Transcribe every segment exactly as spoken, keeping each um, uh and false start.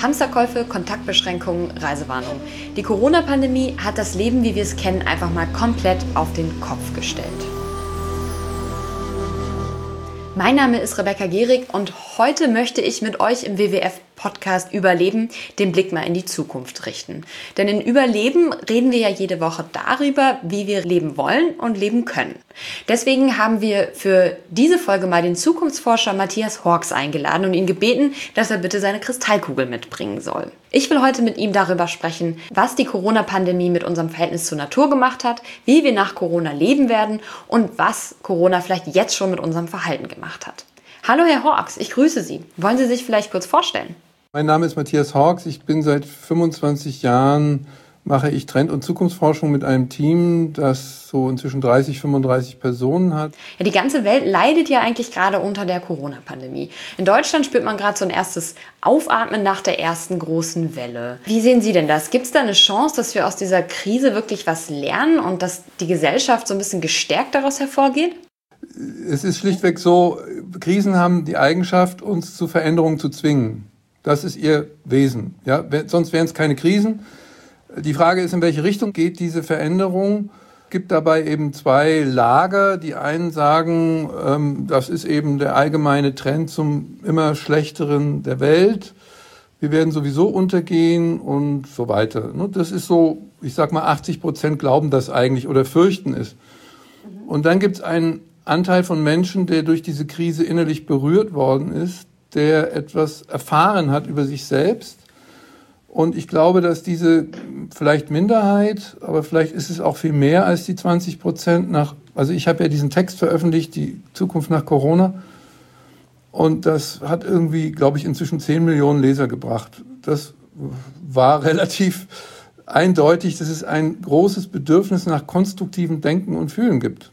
Hamsterkäufe, Kontaktbeschränkungen, Reisewarnung. Die Corona-Pandemie hat das Leben, wie wir es kennen, einfach mal komplett auf den Kopf gestellt. Mein Name ist Rebecca Gehrig und heute möchte ich mit euch im W W F-Podcast Überleben den Blick mal in die Zukunft richten. Denn in Überleben reden wir ja jede Woche darüber, wie wir leben wollen und leben können. Deswegen haben wir für diese Folge mal den Zukunftsforscher Matthias Horks eingeladen und ihn gebeten, dass er bitte seine Kristallkugel mitbringen soll. Ich will heute mit ihm darüber sprechen, was die Corona-Pandemie mit unserem Verhältnis zur Natur gemacht hat, wie wir nach Corona leben werden und was Corona vielleicht jetzt schon mit unserem Verhalten gemacht hat. Hallo Herr Horks, ich grüße Sie. Wollen Sie sich vielleicht kurz vorstellen? Mein Name ist Matthias Horks. Ich bin seit fünfundzwanzig Jahren, mache ich Trend- und Zukunftsforschung mit einem Team, das so inzwischen dreißig, fünfunddreißig Personen hat. Ja, die ganze Welt leidet ja eigentlich gerade unter der Corona-Pandemie. In Deutschland spürt man gerade so ein erstes Aufatmen nach der ersten großen Welle. Wie sehen Sie denn das? Gibt es da eine Chance, dass wir aus dieser Krise wirklich was lernen und dass die Gesellschaft so ein bisschen gestärkt daraus hervorgeht? Es ist schlichtweg so, Krisen haben die Eigenschaft, uns zu Veränderungen zu zwingen. Das ist ihr Wesen. Ja? Sonst wären es keine Krisen. Die Frage ist, in welche Richtung geht diese Veränderung? Es gibt dabei eben zwei Lager. Die einen sagen, ähm, das ist eben der allgemeine Trend zum immer Schlechteren der Welt. Wir werden sowieso untergehen und so weiter. Das ist so, ich sag mal, achtzig Prozent glauben das eigentlich oder fürchten es. Und dann gibt es einen Anteil von Menschen, der durch diese Krise innerlich berührt worden ist, der etwas erfahren hat über sich selbst. Und ich glaube, dass diese vielleicht Minderheit, aber vielleicht ist es auch viel mehr als die zwanzig Prozent nach, also ich habe ja diesen Text veröffentlicht, die Zukunft nach Corona. Und das hat irgendwie, glaube ich, inzwischen zehn Millionen Leser gebracht. Das war relativ eindeutig, dass es ein großes Bedürfnis nach konstruktivem Denken und Fühlen gibt.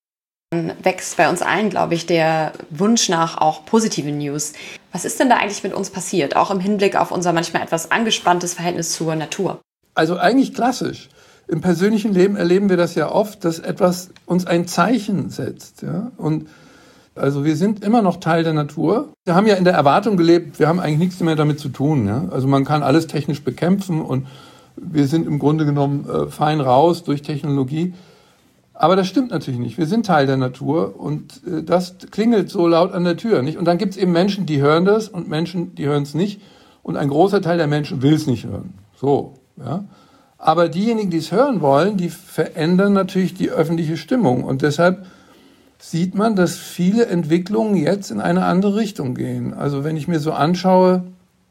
Wächst bei uns allen, glaube ich, der Wunsch nach auch positiven News. Was ist denn da eigentlich mit uns passiert, auch im Hinblick auf unser manchmal etwas angespanntes Verhältnis zur Natur? Also eigentlich klassisch. Im persönlichen Leben erleben wir das ja oft, dass etwas uns ein Zeichen setzt. Ja? Und also wir sind immer noch Teil der Natur. Wir haben ja in der Erwartung gelebt, wir haben eigentlich nichts mehr damit zu tun. Ja? Also man kann alles technisch bekämpfen und wir sind im Grunde genommen äh, fein raus durch Technologie. Aber das stimmt natürlich nicht. Wir sind Teil der Natur und äh, das klingelt so laut an der Tür, nicht? Und dann gibt es eben Menschen, die hören das und Menschen, die hören es nicht. Und ein großer Teil der Menschen will es nicht hören. So, ja. Aber diejenigen, die es hören wollen, die verändern natürlich die öffentliche Stimmung. Und deshalb sieht man, dass viele Entwicklungen jetzt in eine andere Richtung gehen. Also wenn ich mir so anschaue,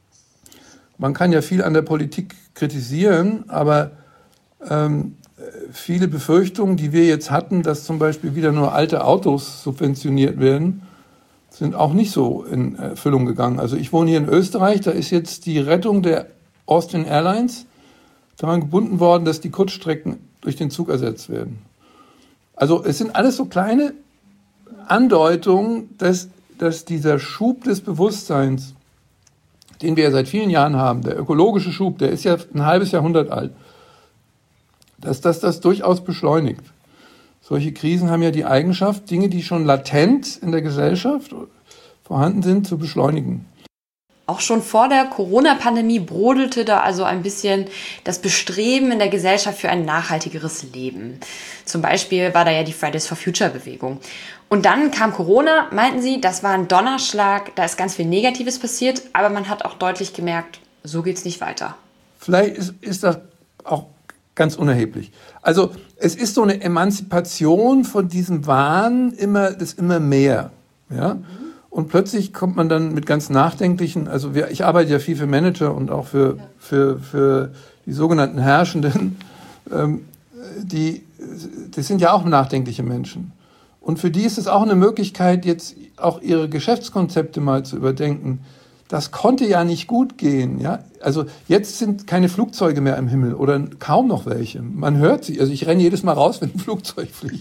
man kann ja viel an der Politik kritisieren, aber ähm, viele Befürchtungen, die wir jetzt hatten, dass zum Beispiel wieder nur alte Autos subventioniert werden, sind auch nicht so in Erfüllung gegangen. Also ich wohne hier in Österreich, da ist jetzt die Rettung der Austrian Airlines daran gebunden worden, dass die Kurzstrecken durch den Zug ersetzt werden. Also es sind alles so kleine Andeutungen, dass, dass dieser Schub des Bewusstseins, den wir ja seit vielen Jahren haben, der ökologische Schub, der ist ja ein halbes Jahrhundert alt, dass das das durchaus beschleunigt. Solche Krisen haben ja die Eigenschaft, Dinge, die schon latent in der Gesellschaft vorhanden sind, zu beschleunigen. Auch schon vor der Corona-Pandemie brodelte da also ein bisschen das Bestreben in der Gesellschaft für ein nachhaltigeres Leben. Zum Beispiel war da ja die Fridays for Future-Bewegung. Und dann kam Corona, meinten Sie, das war ein Donnerschlag, da ist ganz viel Negatives passiert, aber man hat auch deutlich gemerkt, so geht's nicht weiter. Vielleicht ist, ist das auch ganz unerheblich. Also es ist so eine Emanzipation von diesem Wahn, immer das immer mehr. Ja? Mhm. Und plötzlich kommt man dann mit ganz nachdenklichen, also wir, ich arbeite ja viel für Manager und auch für, ja. für, für die sogenannten Herrschenden, ähm, die, das sind ja auch nachdenkliche Menschen. Und für die ist es auch eine Möglichkeit, jetzt auch ihre Geschäftskonzepte mal zu überdenken. Das konnte ja nicht gut gehen. Ja? Also jetzt sind keine Flugzeuge mehr im Himmel oder kaum noch welche. Man hört sie. Also ich renne jedes Mal raus, wenn ein Flugzeug fliegt.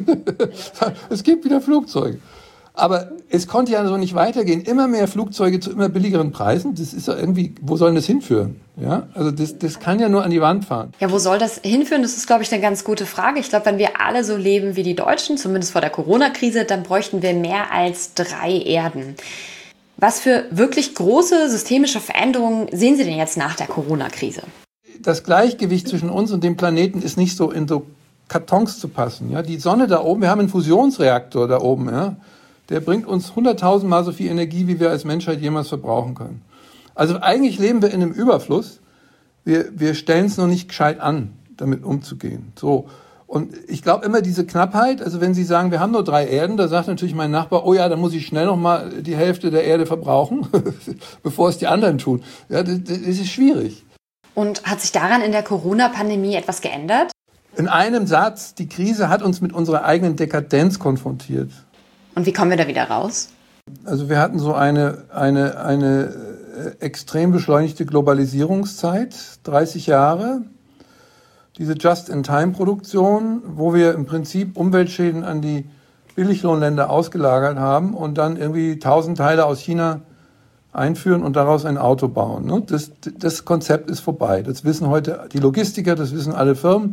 Es gibt wieder Flugzeuge. Aber es konnte ja so nicht weitergehen. Immer mehr Flugzeuge zu immer billigeren Preisen. Das ist ja irgendwie, wo soll das hinführen? Ja? Also das, das kann ja nur an die Wand fahren. Ja, wo soll das hinführen? Das ist, glaube ich, eine ganz gute Frage. Ich glaube, wenn wir alle so leben wie die Deutschen, zumindest vor der Corona-Krise, dann bräuchten wir mehr als drei Erden. Was für wirklich große systemische Veränderungen sehen Sie denn jetzt nach der Corona-Krise? Das Gleichgewicht zwischen uns und dem Planeten ist nicht so in so Kartons zu passen. Ja? Die Sonne da oben, wir haben einen Fusionsreaktor da oben, ja? Der bringt uns hunderttausendmal so viel Energie, wie wir als Menschheit jemals verbrauchen können. Also eigentlich leben wir in einem Überfluss. Wir, wir stellen es noch nicht gescheit an, damit umzugehen. So. Und ich glaube immer diese Knappheit, also wenn Sie sagen, wir haben nur drei Erden, da sagt natürlich mein Nachbar, oh ja, da muss ich schnell noch mal die Hälfte der Erde verbrauchen, bevor es die anderen tun. Ja, das, das ist schwierig. Und hat sich daran in der Corona-Pandemie etwas geändert? In einem Satz, die Krise hat uns mit unserer eigenen Dekadenz konfrontiert. Und wie kommen wir da wieder raus? Also wir hatten so eine, eine, eine extrem beschleunigte Globalisierungszeit, dreißig Jahre. Diese Just-in-Time-Produktion, wo wir im Prinzip Umweltschäden an die Billiglohnländer ausgelagert haben und dann irgendwie tausend Teile aus China einführen und daraus ein Auto bauen. Das, das Konzept ist vorbei. Das wissen heute die Logistiker, das wissen alle Firmen.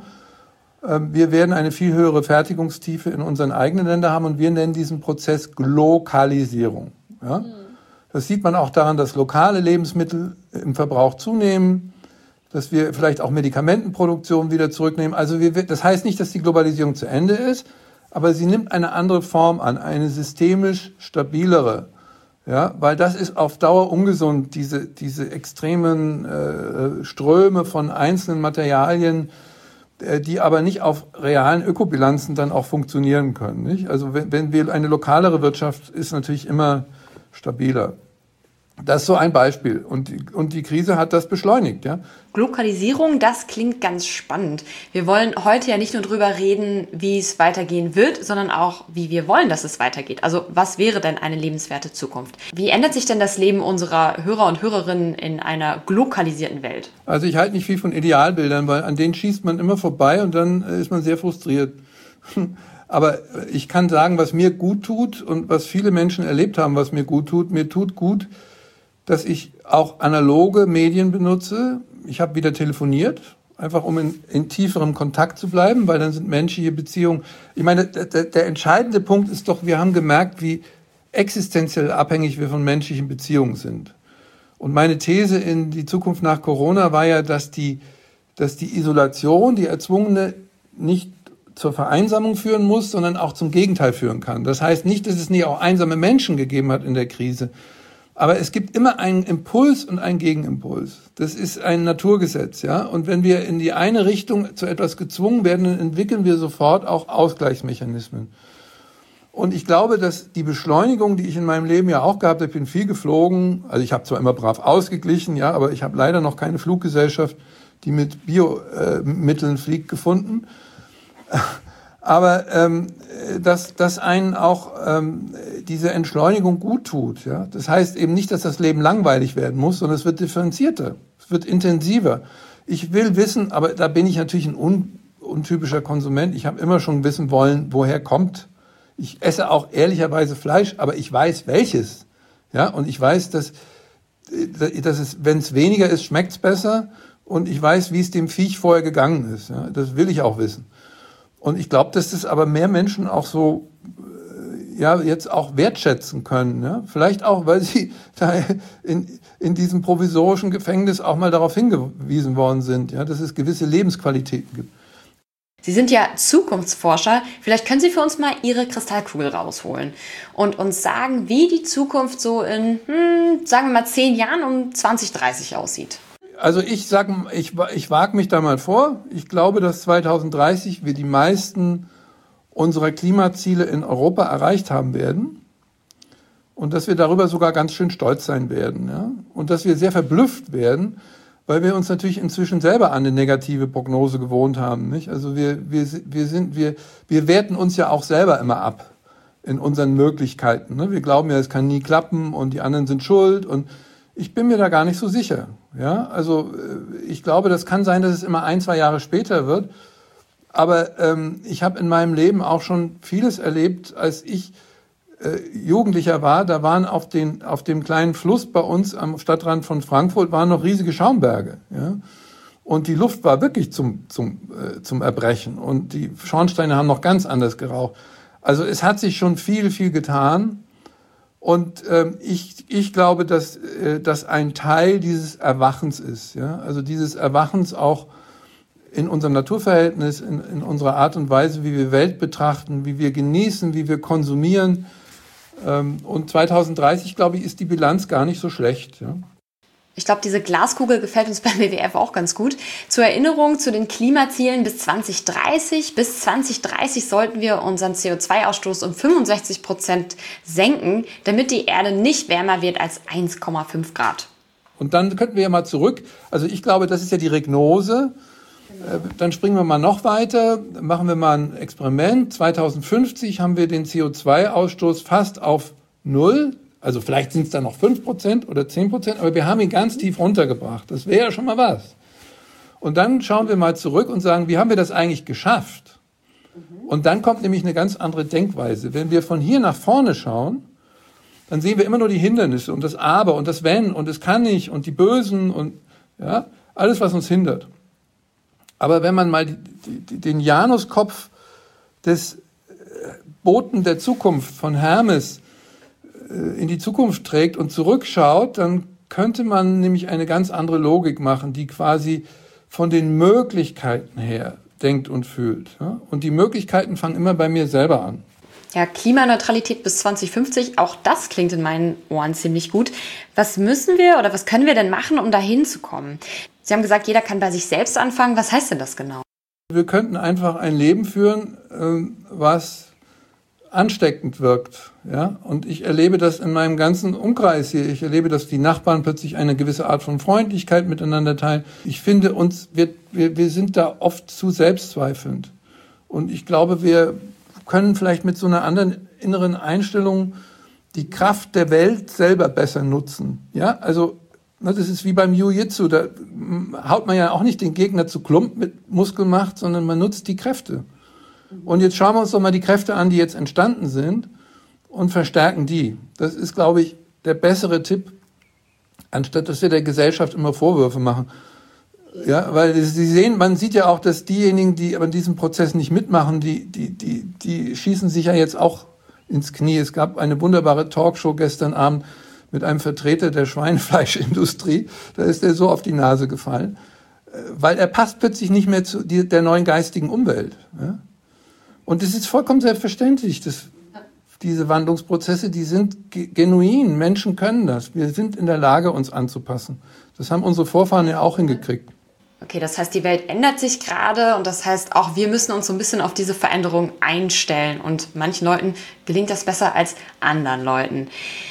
Wir werden eine viel höhere Fertigungstiefe in unseren eigenen Ländern haben und wir nennen diesen Prozess Glokalisierung. Ja? Das sieht man auch daran, dass lokale Lebensmittel im Verbrauch zunehmen, dass wir vielleicht auch Medikamentenproduktion wieder zurücknehmen. Also wir, das heißt nicht, dass die Globalisierung zu Ende ist, aber sie nimmt eine andere Form an, eine systemisch stabilere. Ja, weil das ist auf Dauer ungesund, diese, diese extremen äh, Ströme von einzelnen Materialien, die aber nicht auf realen Ökobilanzen dann auch funktionieren können. Nicht? Also wenn, wenn wir eine lokalere Wirtschaft ist natürlich immer stabiler. Das ist so ein Beispiel. Und die, und die Krise hat das beschleunigt. Ja? Glokalisierung, das klingt ganz spannend. Wir wollen heute ja nicht nur drüber reden, wie es weitergehen wird, sondern auch, wie wir wollen, dass es weitergeht. Also was wäre denn eine lebenswerte Zukunft? Wie ändert sich denn das Leben unserer Hörer und Hörerinnen in einer glokalisierten Welt? Also ich halte nicht viel von Idealbildern, weil an denen schießt man immer vorbei und dann ist man sehr frustriert. Aber ich kann sagen, was mir gut tut und was viele Menschen erlebt haben, was mir gut tut. Mir tut gut, dass ich auch analoge Medien benutze. Ich habe wieder telefoniert, einfach um in, in tieferem Kontakt zu bleiben, weil dann sind menschliche Beziehungen. Ich meine, der, der entscheidende Punkt ist doch, wir haben gemerkt, wie existenziell abhängig wir von menschlichen Beziehungen sind. Und meine These in die Zukunft nach Corona war ja, dass die, dass die Isolation, die erzwungene, nicht zur Vereinsamung führen muss, sondern auch zum Gegenteil führen kann. Das heißt nicht, dass es nie auch einsame Menschen gegeben hat in der Krise. Aber es gibt immer einen Impuls und einen Gegenimpuls. Das ist ein Naturgesetz, ja. Und wenn wir in die eine Richtung zu etwas gezwungen werden, dann entwickeln wir sofort auch Ausgleichsmechanismen. Und ich glaube, dass die Beschleunigung, die ich in meinem Leben ja auch gehabt habe, ich bin viel geflogen, also ich habe zwar immer brav ausgeglichen, ja, aber ich habe leider noch keine Fluggesellschaft, die mit Biomitteln fliegt, gefunden. Aber ähm, dass, dass einen auch ähm, diese Entschleunigung gut tut. Ja? Das heißt eben nicht, dass das Leben langweilig werden muss, sondern es wird differenzierter, es wird intensiver. Ich will wissen, aber da bin ich natürlich ein un, untypischer Konsument. Ich habe immer schon wissen wollen, woher kommt. Ich esse auch ehrlicherweise Fleisch, aber ich weiß welches. Ja? Und ich weiß, dass, dass es, wenn es weniger ist, schmeckt es besser. Und ich weiß, wie es dem Viech vorher gegangen ist. Ja? Das will ich auch wissen. Und ich glaube, dass das aber mehr Menschen auch so, ja, jetzt auch wertschätzen können. Ja? Vielleicht auch, weil sie da in, in diesem provisorischen Gefängnis auch mal darauf hingewiesen worden sind, ja, dass es gewisse Lebensqualitäten gibt. Sie sind ja Zukunftsforscher. Vielleicht können Sie für uns mal Ihre Kristallkugel rausholen und uns sagen, wie die Zukunft so in, hm, sagen wir mal, zehn Jahren um zwanzig dreißig aussieht. Also ich sag, ich, ich wage mich da mal vor. Ich glaube, dass zwanzig dreißig wir die meisten unserer Klimaziele in Europa erreicht haben werden und dass wir darüber sogar ganz schön stolz sein werden. Ja? Und dass wir sehr verblüfft werden, weil wir uns natürlich inzwischen selber an eine negative Prognose gewohnt haben. Nicht? Also wir, wir, wir, sind, wir, wir werten uns ja auch selber immer ab in unseren Möglichkeiten. Ne? Wir glauben ja, es kann nie klappen und die anderen sind schuld und ich bin mir da gar nicht so sicher. Ja, also ich glaube, das kann sein, dass es immer ein, zwei Jahre später wird. Aber ähm, ich habe in meinem Leben auch schon vieles erlebt, als ich äh, Jugendlicher war. Da waren auf, den, auf dem kleinen Fluss bei uns am Stadtrand von Frankfurt waren noch riesige Schaumberge. Ja? Und die Luft war wirklich zum, zum, äh, zum Erbrechen. Und die Schornsteine haben noch ganz anders geraucht. Also es hat sich schon viel, viel getan. Und ähm, ich, ich glaube, dass äh, das ein Teil dieses Erwachens ist. Ja? Also dieses Erwachens auch in unserem Naturverhältnis, in, in unserer Art und Weise, wie wir Welt betrachten, wie wir genießen, wie wir konsumieren. Ähm, und zweitausenddreißig, glaube ich, ist die Bilanz gar nicht so schlecht. Ja? Ich glaube, diese Glaskugel gefällt uns beim W W F auch ganz gut. Zur Erinnerung zu den Klimazielen bis zwanzig dreißig. Bis zwanzig dreißig sollten wir unseren C O zwei Ausstoß um fünfundsechzig Prozent senken, damit die Erde nicht wärmer wird als eins Komma fünf Grad. Und dann könnten wir ja mal zurück. Also ich glaube, das ist ja die Regnose. Genau. Dann springen wir mal noch weiter. Machen wir mal ein Experiment. zweitausendfünfzig haben wir den C O zwei Ausstoß fast auf null. Also vielleicht sind es dann noch fünf Prozent oder zehn Prozent, aber wir haben ihn ganz tief runtergebracht. Das wäre ja schon mal was. Und dann schauen wir mal zurück und sagen, wie haben wir das eigentlich geschafft? Mhm. Und dann kommt nämlich eine ganz andere Denkweise. Wenn wir von hier nach vorne schauen, dann sehen wir immer nur die Hindernisse und das Aber und das Wenn und es kann nicht und die Bösen und ja, alles, was uns hindert. Aber wenn man mal die, die, den Januskopf des Boten der Zukunft von Hermes in die Zukunft trägt und zurückschaut, dann könnte man nämlich eine ganz andere Logik machen, die quasi von den Möglichkeiten her denkt und fühlt. Und die Möglichkeiten fangen immer bei mir selber an. Ja, Klimaneutralität bis zwanzig fünfzig, auch das klingt in meinen Ohren ziemlich gut. Was müssen wir oder was können wir denn machen, um dahin zu kommen? Sie haben gesagt, jeder kann bei sich selbst anfangen. Was heißt denn das genau? Wir könnten einfach ein Leben führen, was ansteckend wirkt. Ja? Und ich erlebe das in meinem ganzen Umkreis hier. Ich erlebe, dass die Nachbarn plötzlich eine gewisse Art von Freundlichkeit miteinander teilen. Ich finde, uns wir, wir, wir sind da oft zu selbstzweifelnd. Und ich glaube, wir können vielleicht mit so einer anderen inneren Einstellung die Kraft der Welt selber besser nutzen. Ja, also das ist wie beim Jiu-Jitsu. Da haut man ja auch nicht den Gegner zu Klump mit Muskelmacht, sondern man nutzt die Kräfte. Und jetzt schauen wir uns doch mal die Kräfte an, die jetzt entstanden sind und verstärken die. Das ist, glaube ich, der bessere Tipp, anstatt dass wir der Gesellschaft immer Vorwürfe machen. Ja, weil Sie sehen, man sieht ja auch, dass diejenigen, die aber in diesem Prozess nicht mitmachen, die, die, die, die schießen sich ja jetzt auch ins Knie. Es gab eine wunderbare Talkshow gestern Abend mit einem Vertreter der Schweinefleischindustrie. Da ist er so auf die Nase gefallen, weil er passt plötzlich nicht mehr zu der neuen geistigen Umwelt. Ja? Und es ist vollkommen selbstverständlich, dass diese Wandlungsprozesse, die sind ge- genuin. Menschen können das. Wir sind in der Lage, uns anzupassen. Das haben unsere Vorfahren ja auch hingekriegt. Okay, das heißt, die Welt ändert sich gerade und das heißt auch, wir müssen uns so ein bisschen auf diese Veränderung einstellen. Und manchen Leuten gelingt das besser als anderen Leuten.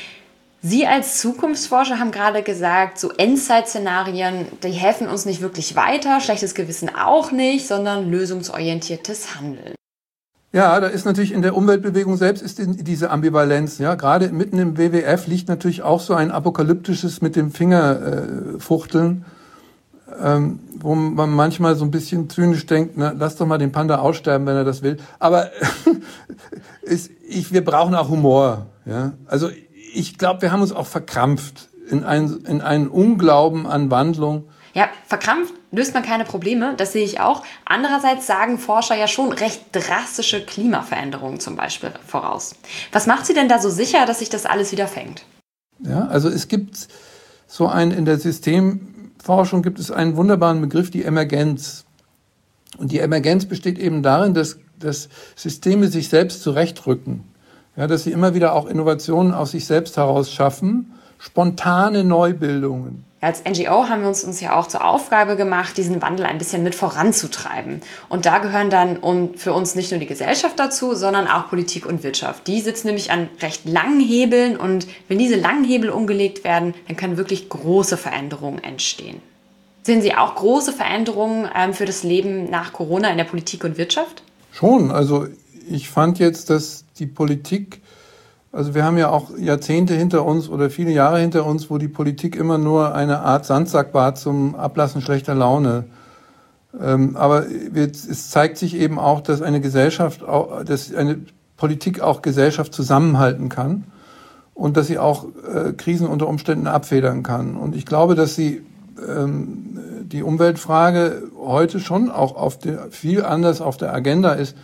Sie als Zukunftsforscher haben gerade gesagt, so Endzeit-Szenarien, die helfen uns nicht wirklich weiter, schlechtes Gewissen auch nicht, sondern lösungsorientiertes Handeln. Ja, da ist natürlich in der Umweltbewegung selbst ist diese Ambivalenz. Ja, gerade mitten im W W F liegt natürlich auch so ein apokalyptisches mit dem Finger äh, fuchteln, ähm, wo man manchmal so ein bisschen zynisch denkt, na, lass doch mal den Panda aussterben, wenn er das will. Aber ist, ich, wir brauchen auch Humor. Ja, also ich glaube, wir haben uns auch verkrampft in, ein, in einen Unglauben an Wandlung. Ja, verkrampft löst man keine Probleme, das sehe ich auch. Andererseits sagen Forscher ja schon recht drastische Klimaveränderungen zum Beispiel voraus. Was macht Sie denn da so sicher, dass sich das alles wieder fängt? Ja, also es gibt so einen, in der Systemforschung gibt es einen wunderbaren Begriff, die Emergenz. Und die Emergenz besteht eben darin, dass, dass Systeme sich selbst zurechtrücken. Ja, dass sie immer wieder auch Innovationen aus sich selbst heraus schaffen, spontane Neubildungen. Als N G O haben wir uns, uns ja auch zur Aufgabe gemacht, diesen Wandel ein bisschen mit voranzutreiben. Und da gehören dann um, für uns nicht nur die Gesellschaft dazu, sondern auch Politik und Wirtschaft. Die sitzen nämlich an recht langen Hebeln und wenn diese langen Hebel umgelegt werden, dann können wirklich große Veränderungen entstehen. Sehen Sie auch große Veränderungen ähm, für das Leben nach Corona in der Politik und Wirtschaft? Schon, also ich fand jetzt, dass die Politik, also wir haben ja auch Jahrzehnte hinter uns oder viele Jahre hinter uns, wo die Politik immer nur eine Art Sandsack war zum Ablassen schlechter Laune. Ähm, aber es zeigt sich eben auch, dass eine Gesellschaft, dass eine Politik auch Gesellschaft zusammenhalten kann und dass sie auch äh, Krisen unter Umständen abfedern kann. Und ich glaube, dass sie ähm, die Umweltfrage heute schon auch auf der, viel anders auf der Agenda ist,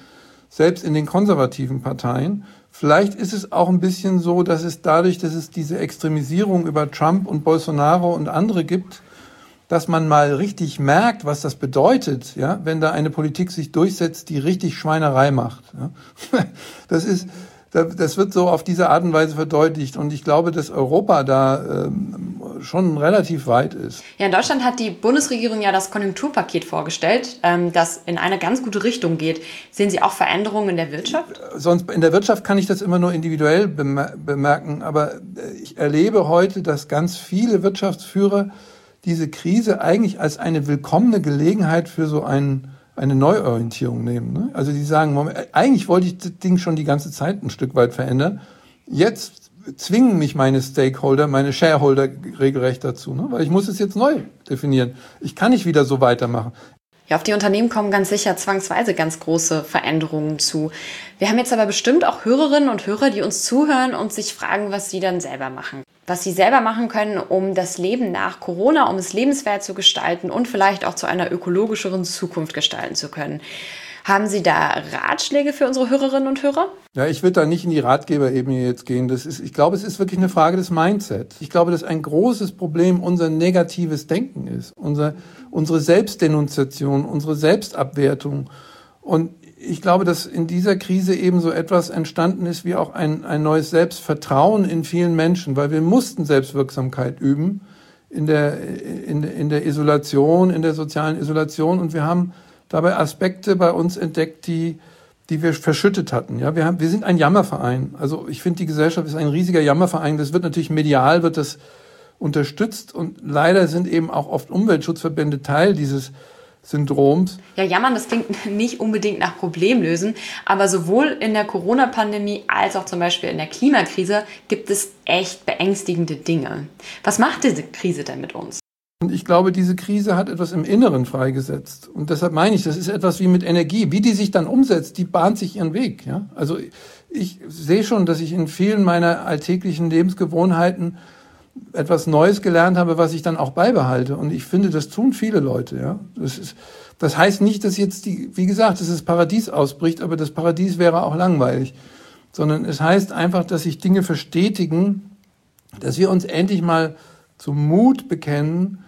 selbst in den konservativen Parteien. Vielleicht ist es auch ein bisschen so, dass es dadurch, dass es diese Extremisierung über Trump und Bolsonaro und andere gibt, dass man mal richtig merkt, was das bedeutet, ja, wenn da eine Politik sich durchsetzt, die richtig Schweinerei macht. Ja. Das ist, das wird so auf diese Art und Weise verdeutlicht. Und ich glaube, dass Europa da ähm, schon relativ weit ist. Ja, in Deutschland hat die Bundesregierung ja das Konjunkturpaket vorgestellt, ähm, das in eine ganz gute Richtung geht. Sehen Sie auch Veränderungen in der Wirtschaft? Sonst in der Wirtschaft kann ich das immer nur individuell bemerken. Aber ich erlebe heute, dass ganz viele Wirtschaftsführer diese Krise eigentlich als eine willkommene Gelegenheit für so einen eine Neuorientierung nehmen. Ne? Also die sagen, Moment, eigentlich wollte ich das Ding schon die ganze Zeit ein Stück weit verändern. Jetzt zwingen mich meine Stakeholder, meine Shareholder regelrecht dazu, ne? Weil ich muss es jetzt neu definieren. Ich kann nicht wieder so weitermachen. Ja, auf die Unternehmen kommen ganz sicher zwangsweise ganz große Veränderungen zu. Wir haben jetzt aber bestimmt auch Hörerinnen und Hörer, die uns zuhören und sich fragen, was sie dann selber machen. Was sie selber machen können, um das Leben nach Corona, um es lebenswert zu gestalten und vielleicht auch zu einer ökologischeren Zukunft gestalten zu können. Haben Sie da Ratschläge für unsere Hörerinnen und Hörer? Ja, ich würde da nicht in die Ratgeberebene jetzt gehen. Das ist, ich glaube, es ist wirklich eine Frage des Mindsets. Ich glaube, dass ein großes Problem unser negatives Denken ist, unser, unsere Selbstdenunziation, unsere Selbstabwertung. Und ich glaube, dass in dieser Krise eben so etwas entstanden ist wie auch ein, ein neues Selbstvertrauen in vielen Menschen, weil wir mussten Selbstwirksamkeit üben in der, in, in der Isolation, in der sozialen Isolation. Und wir haben dabei Aspekte bei uns entdeckt, die, die wir verschüttet hatten. Ja, wir haben, wir sind ein Jammerverein. Also ich finde, die Gesellschaft ist ein riesiger Jammerverein. Das wird natürlich medial, wird das unterstützt. Und leider sind eben auch oft Umweltschutzverbände Teil dieses Syndroms. Ja, jammern, das klingt nicht unbedingt nach Problemlösen, aber sowohl in der Corona-Pandemie als auch zum Beispiel in der Klimakrise gibt es echt beängstigende Dinge. Was macht diese Krise denn mit uns? Und ich glaube, diese Krise hat etwas im Inneren freigesetzt. Und deshalb meine ich, das ist etwas wie mit Energie. Wie die sich dann umsetzt, die bahnt sich ihren Weg. Ja? Also ich sehe schon, dass ich in vielen meiner alltäglichen Lebensgewohnheiten etwas Neues gelernt habe, was ich dann auch beibehalte. Und ich finde, das tun viele Leute. Ja? Das ist, das heißt nicht, dass jetzt, die, wie gesagt, dass das Paradies ausbricht, aber das Paradies wäre auch langweilig. Sondern es heißt einfach, dass sich Dinge verstetigen, dass wir uns endlich mal zum Mut bekennen,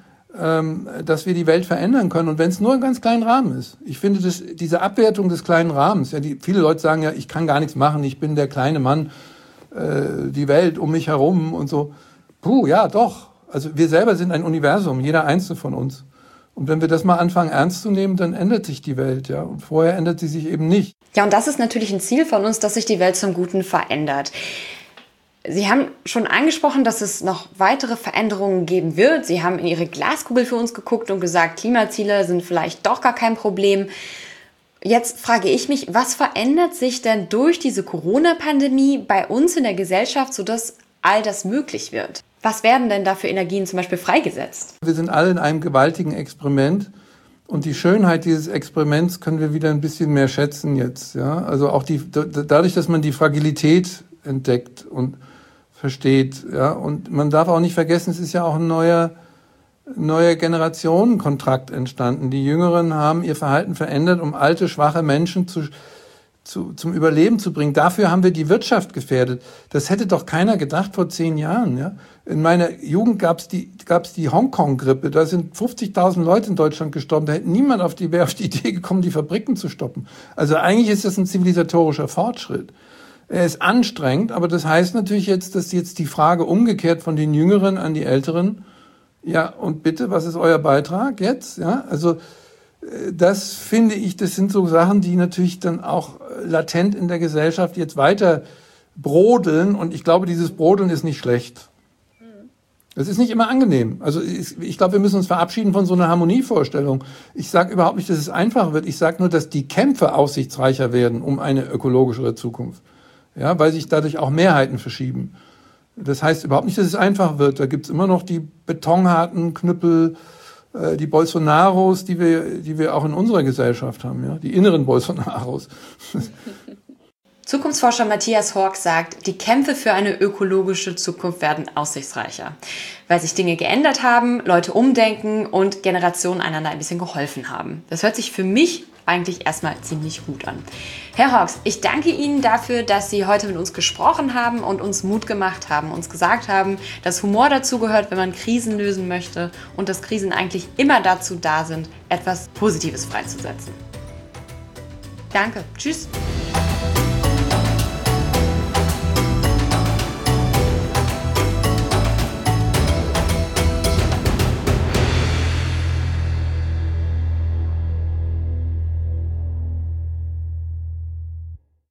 dass wir die Welt verändern können und wenn es nur in ganz kleinen Rahmen ist. Ich finde, das, diese Abwertung des kleinen Rahmens, ja, die, viele Leute sagen ja, ich kann gar nichts machen, ich bin der kleine Mann, äh, die Welt um mich herum und so. Puh, ja, doch. Also wir selber sind ein Universum, jeder einzelne von uns. Und wenn wir das mal anfangen ernst zu nehmen, dann ändert sich die Welt, ja. Und vorher ändert sie sich eben nicht. Ja, und das ist natürlich ein Ziel von uns, dass sich die Welt zum Guten verändert. Sie haben schon angesprochen, dass es noch weitere Veränderungen geben wird. Sie haben in Ihre Glaskugel für uns geguckt und gesagt, Klimaziele sind vielleicht doch gar kein Problem. Jetzt frage ich mich, was verändert sich denn durch diese Corona-Pandemie bei uns in der Gesellschaft, sodass all das möglich wird? Was werden denn da für Energien zum Beispiel freigesetzt? Wir sind alle in einem gewaltigen Experiment. Und die Schönheit dieses Experiments können wir wieder ein bisschen mehr schätzen jetzt. Ja? Also auch die, dadurch, dass man die Fragilität entdeckt und versteht. Ja? Und man darf auch nicht vergessen, es ist ja auch ein neuer, neuer Generationenkontrakt entstanden. Die Jüngeren haben ihr Verhalten verändert, um alte, schwache Menschen zu, zu, zum Überleben zu bringen. Dafür haben wir die Wirtschaft gefährdet. Das hätte doch keiner gedacht vor zehn Jahren. Ja? In meiner Jugend gab es die, gab's die Hongkong-Grippe. Da sind fünfzigtausend Leute in Deutschland gestorben. Da hätte niemand auf die, wäre auf die Idee gekommen, die Fabriken zu stoppen. Also eigentlich ist das ein zivilisatorischer Fortschritt. Er ist anstrengend, aber das heißt natürlich jetzt, dass jetzt die Frage umgekehrt von den Jüngeren an die Älteren, ja, und bitte, was ist euer Beitrag jetzt? Ja, also das finde ich, das sind so Sachen, die natürlich dann auch latent in der Gesellschaft jetzt weiter brodeln und ich glaube, dieses Brodeln ist nicht schlecht. Das ist nicht immer angenehm. Also ich, ich glaube, wir müssen uns verabschieden von so einer Harmonievorstellung. Ich sage überhaupt nicht, dass es einfacher wird. Ich sage nur, dass die Kämpfe aussichtsreicher werden um eine ökologischere Zukunft. Ja, weil sich dadurch auch Mehrheiten verschieben. Das heißt überhaupt nicht, dass es einfach wird. Da gibt's immer noch die betonharten Knüppel, äh, die Bolsonaros, die wir, die wir auch in unserer Gesellschaft haben. Ja, die inneren Bolsonaros. Zukunftsforscher Matthias Horck sagt, die Kämpfe für eine ökologische Zukunft werden aussichtsreicher, weil sich Dinge geändert haben, Leute umdenken und Generationen einander ein bisschen geholfen haben. Das hört sich für mich eigentlich erstmal ziemlich gut an. Herr Horck, ich danke Ihnen dafür, dass Sie heute mit uns gesprochen haben und uns Mut gemacht haben, uns gesagt haben, dass Humor dazugehört, wenn man Krisen lösen möchte und dass Krisen eigentlich immer dazu da sind, etwas Positives freizusetzen. Danke. Tschüss.